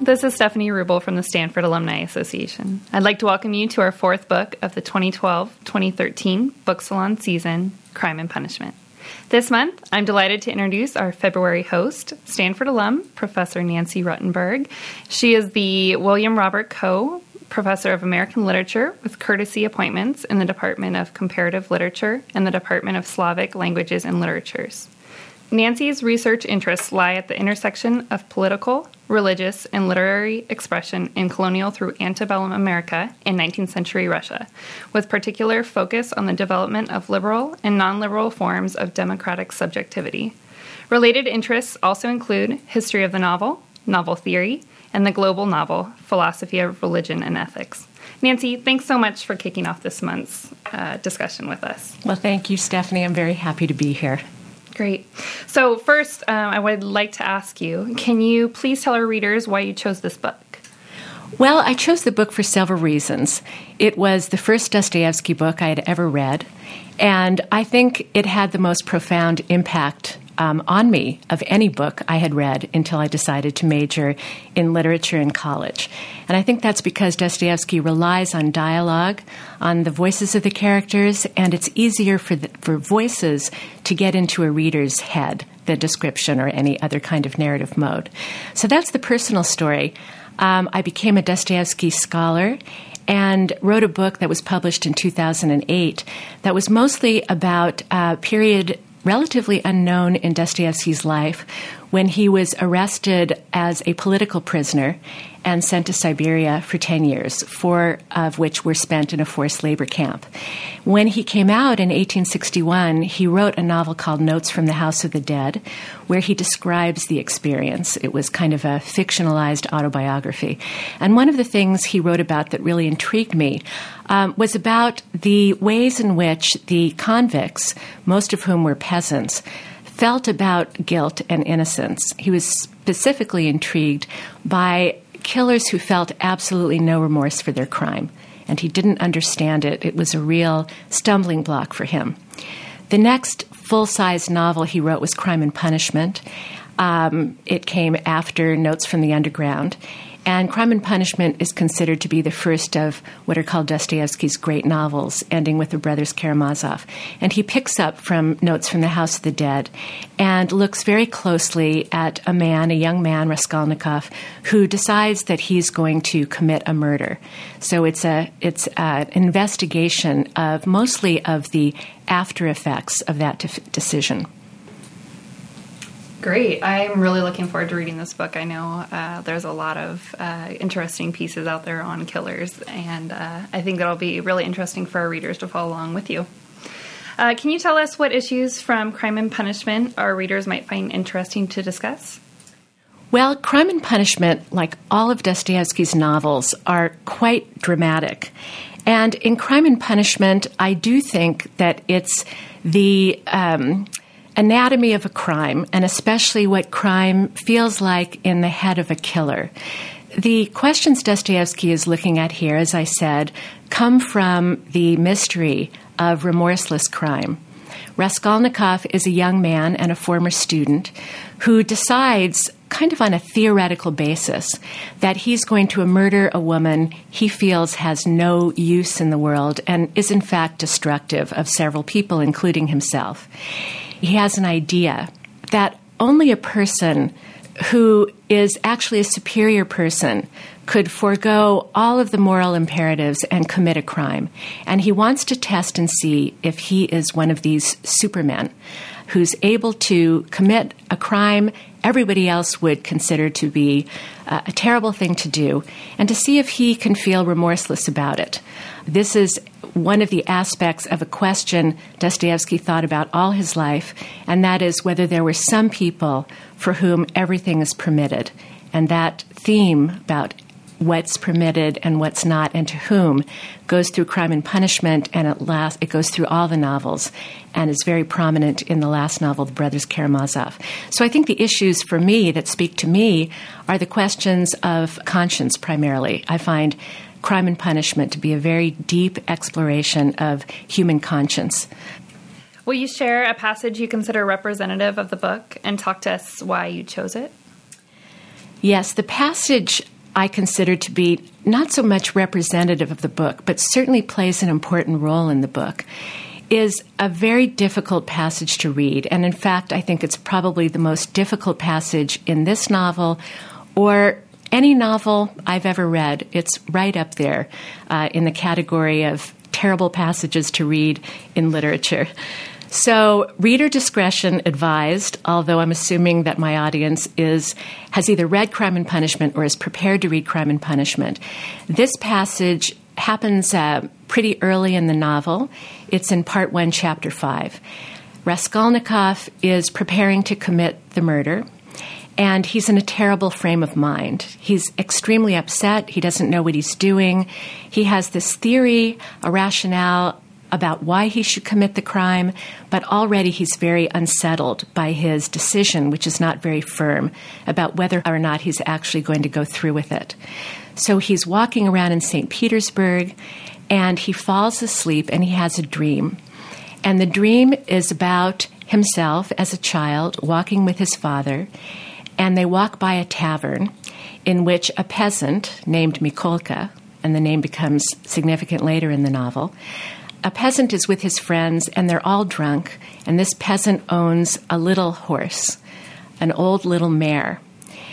This is Stephanie Rubel from the Stanford Alumni Association. I'd like to welcome you to our fourth book of the 2012-2013 Book Salon season, Crime and Punishment. This month, I'm delighted to introduce our February host, Stanford alum, Professor Nancy Ruttenberg. She is the William Robert Coe Professor of American Literature with courtesy appointments in the Department of Comparative Literature and the Department of Slavic Languages and Literatures. Nancy's research interests lie at the intersection of political, religious, and literary expression in colonial through antebellum America and 19th century Russia, with particular focus on the development of liberal and non-liberal forms of democratic subjectivity. Related interests also include history of the novel, novel theory, and the global novel, philosophy of religion and ethics. Nancy, thanks so much for kicking off this month's discussion with us. Well, thank you, Stephanie. I'm very happy to be here. Great. So first, I would like to ask you, can you please tell our readers why you chose this book? Well, I chose the book for several reasons. It was the first Dostoevsky book I had ever read, and I think it had the most profound impact on me of any book I had read until I decided to major in literature in college. And I think that's because Dostoevsky relies on dialogue, on the voices of the characters, and it's easier for voices to get into a reader's head than description or any other kind of narrative mode. So that's the personal story. I became a Dostoevsky scholar and wrote a book that was published in 2008 that was mostly about a period relatively unknown in Dostoevsky's life when he was arrested as a political prisoner and sent to Siberia for 10 years, 4 of which were spent in a forced labor camp. When he came out in 1861, he wrote a novel called Notes from the House of the Dead, where he describes the experience. It was kind of a fictionalized autobiography. And one of the things he wrote about that really intrigued me was about the ways in which the convicts, most of whom were peasants, felt about guilt and innocence. He was specifically intrigued by killers who felt absolutely no remorse for their crime, and he didn't understand it. It was a real stumbling block for him. The next full-size novel he wrote was Crime and Punishment. It came after Notes from the Underground. And Crime and Punishment is considered to be the first of what are called Dostoevsky's great novels, ending with the brothers Karamazov. And he picks up from Notes from the House of the Dead and looks very closely at a young man, Raskolnikov, who decides that he's going to commit a murder. So it's an investigation of mostly of the after effects of that decision. Great. I'm really looking forward to reading this book. I know there's a lot of interesting pieces out there on killers, and I think that'll be really interesting for our readers to follow along with you. Can you tell us what issues from Crime and Punishment our readers might find interesting to discuss? Well, Crime and Punishment, like all of Dostoevsky's novels, are quite dramatic. And in Crime and Punishment, I do think that it's the anatomy of a crime, and especially what crime feels like in the head of a killer. The questions Dostoevsky is looking at here, as I said, come from the mystery of remorseless crime. Raskolnikov is a young man and a former student who decides, kind of on a theoretical basis, that he's going to murder a woman he feels has no use in the world and is in fact destructive of several people, including himself. He has an idea that only a person who is actually a superior person could forego all of the moral imperatives and commit a crime. And he wants to test and see if he is one of these supermen who's able to commit a crime everybody else would consider to be a terrible thing to do, and to see if he can feel remorseless about it. This is one of the aspects of a question Dostoevsky thought about all his life, and that is whether there were some people for whom everything is permitted. And that theme about what's permitted and what's not and to whom goes through Crime and Punishment, and it goes through all the novels and is very prominent in the last novel, The Brothers Karamazov. So I think the issues for me that speak to me are the questions of conscience primarily. I find Crime and Punishment to be a very deep exploration of human conscience. Will you share a passage you consider representative of the book and talk to us why you chose it? Yes, the passage I consider to be not so much representative of the book, but certainly plays an important role in the book, is a very difficult passage to read. And in fact, I think it's probably the most difficult passage in this novel or any novel I've ever read. It's right up there in the category of terrible passages to read in literature. So reader discretion advised, although I'm assuming that my audience has either read Crime and Punishment or is prepared to read Crime and Punishment. This passage happens pretty early in the novel. It's in Part 1, Chapter 5. Raskolnikov is preparing to commit the murder, and he's in a terrible frame of mind. He's extremely upset. He doesn't know what he's doing. He has this theory, a rationale about why he should commit the crime, but already he's very unsettled by his decision, which is not very firm, about whether or not he's actually going to go through with it. So he's walking around in St. Petersburg, and he falls asleep, and he has a dream. And the dream is about himself as a child walking with his father, and they walk by a tavern in which a peasant named Mikolka, and the name becomes significant later in the novel, a peasant is with his friends, and they're all drunk, and this peasant owns a little horse, an old little mare.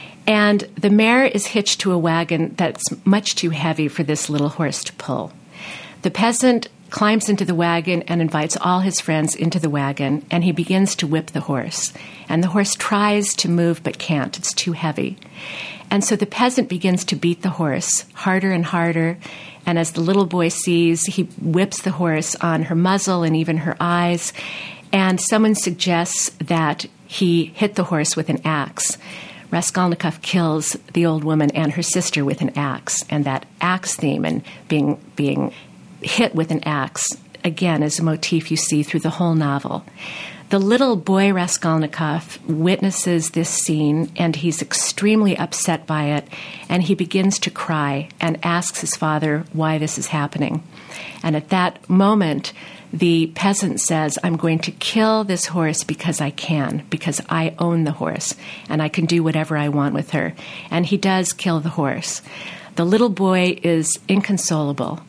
And the mare is hitched to a wagon that's much too heavy for this little horse to pull. The peasant climbs into the wagon and invites all his friends into the wagon, and he begins to whip the horse. And the horse tries to move but can't. It's too heavy. And so the peasant begins to beat the horse harder and harder. And as the little boy sees, he whips the horse on her muzzle and even her eyes. And someone suggests that he hit the horse with an axe. Raskolnikov kills the old woman and her sister with an axe. And that axe theme and being hit with an axe, again, is a motif you see through the whole novel. The little boy Raskolnikov witnesses this scene, and he's extremely upset by it, and he begins to cry and asks his father why this is happening. And at that moment, the peasant says, I'm going to kill this horse because I can, because I own the horse, and I can do whatever I want with her. And he does kill the horse. The little boy is inconsolable,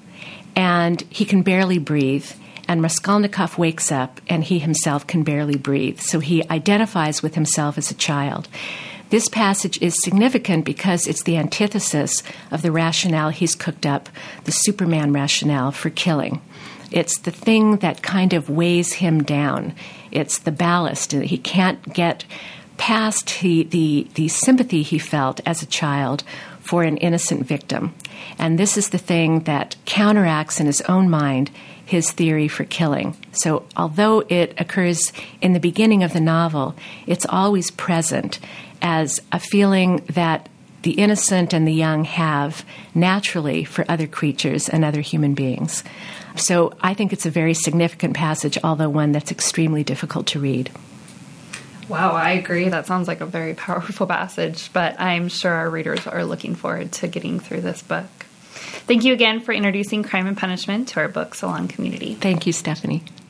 and he can barely breathe. And Raskolnikov wakes up, and he himself can barely breathe. So he identifies with himself as a child. This passage is significant because it's the antithesis of the rationale he's cooked up, the Superman rationale for killing. It's the thing that kind of weighs him down. It's the ballast. He can't get past the sympathy he felt as a child for an innocent victim. And this is the thing that counteracts in his own mind his theory for killing. So although it occurs in the beginning of the novel, it's always present as a feeling that the innocent and the young have naturally for other creatures and other human beings. So I think it's a very significant passage, although one that's extremely difficult to read. Wow, I agree. That sounds like a very powerful passage, but I'm sure our readers are looking forward to getting through this book. Thank you again for introducing Crime and Punishment to our Book Salon community. Thank you, Stephanie.